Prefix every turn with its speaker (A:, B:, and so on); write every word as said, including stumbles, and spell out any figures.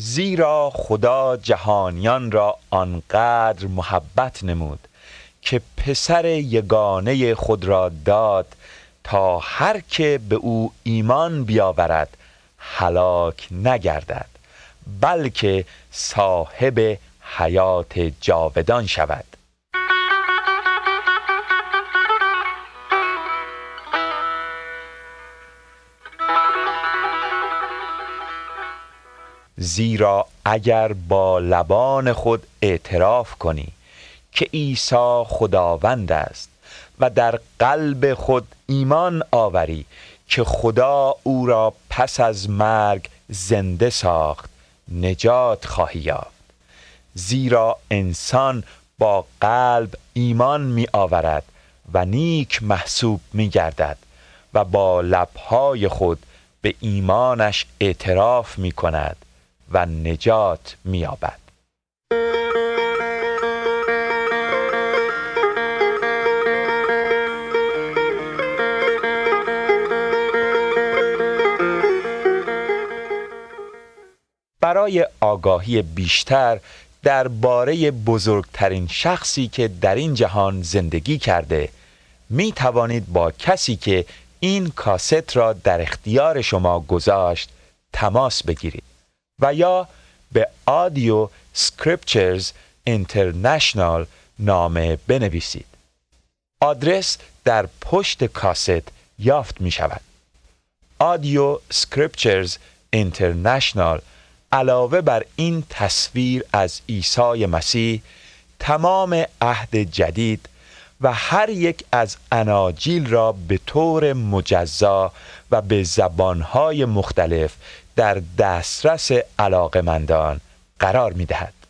A: زیرا خدا جهانیان را آنقدر محبت نمود که پسر یگانه خود را داد تا هر که به او ایمان بیاورد هلاک نگردد بلکه صاحب حیات جاودان شود. زیرا اگر با لبان خود اعتراف کنی که عیسی خداوند است و در قلب خود ایمان آوری که خدا او را پس از مرگ زنده ساخت، نجات خواهی یافت. زیرا انسان با قلب ایمان می آورد و نیک محسوب می گردد و با لبهای خود به ایمانش اعتراف می کند و نجات می یابد. برای آگاهی بیشتر درباره بزرگترین شخصی که در این جهان زندگی کرده می توانید با کسی که این کاست را در اختیار شما گذاشت تماس بگیرید و یا به آدیو سکریپچرز اینترنشنال نامه بنویسید. آدرس در پشت کاست یافت می شود. آدیو سکریپچرز اینترنشنال علاوه بر این تصویر از عیسی مسیح، تمام عهد جدید و هر یک از اناجیل را به طور مجزا و به زبانهای مختلف در دسترس علاقه‌مندان قرار می دهد.